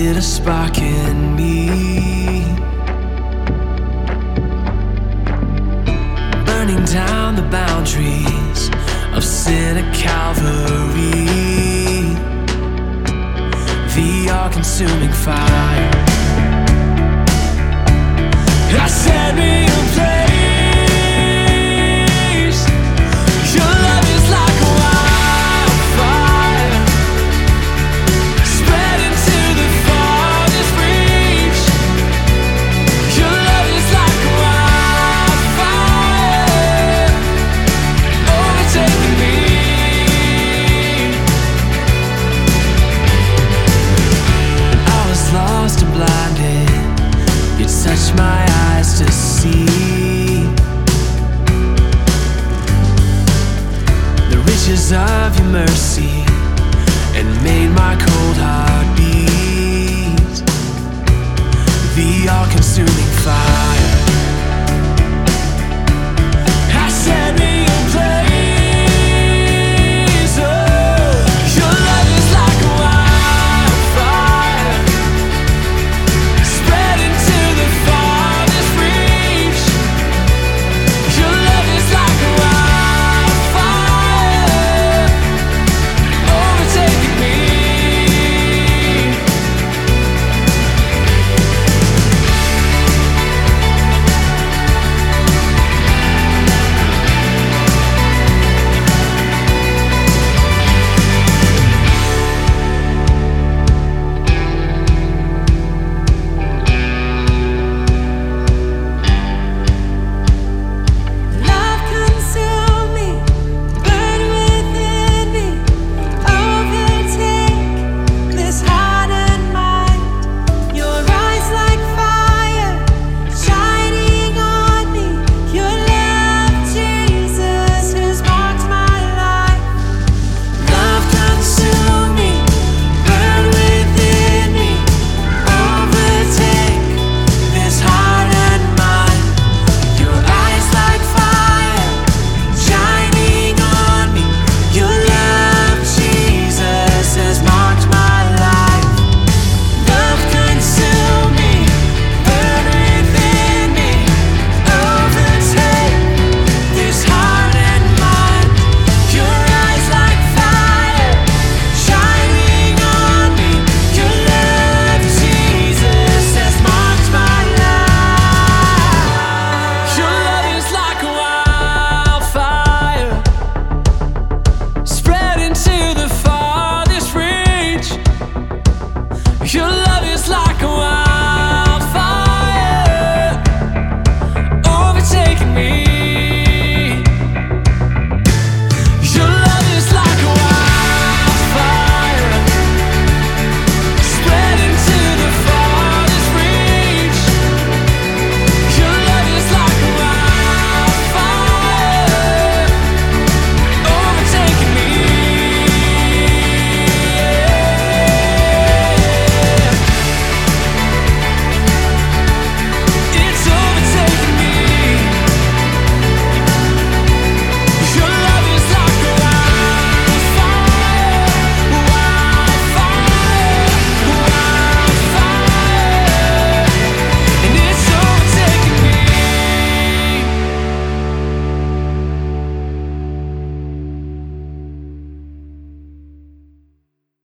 lit a spark in me, burning down the boundaries of sin at Calvary. The all-consuming fire has set me ablaze. Your love is like a wildfire, spread into the farthest reach. Your love is like a wildfire, overtaking me. I was lost and blinded, you touched my eyes to see the riches of your mercy.